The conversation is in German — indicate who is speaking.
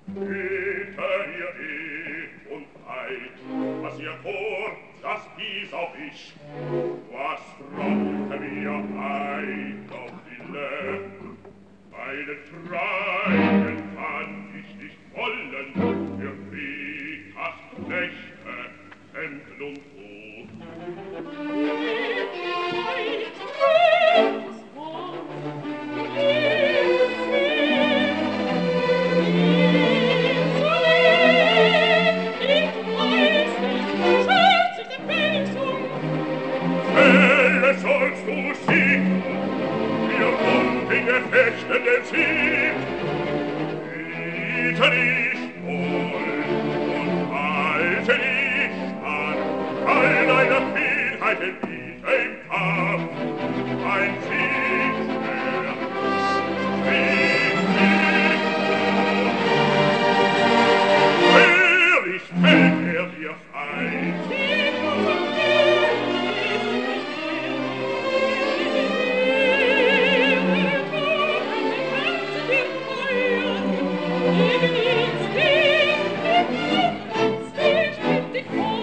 Speaker 1: Hüte ihr Ed und Eid, was ihr vor, das dies auch ich. Was brauchte mir Eid auf Wille? Meinen Freien kann ich nicht wollen, für Krieg, Acht, Nächte, Hemden und Brot. Sollst du siegen, wir unten gefechten den Sieg. Biete dich wohl und halte dich an, all deine Vielheiten biete im Kampf. Ein Sieg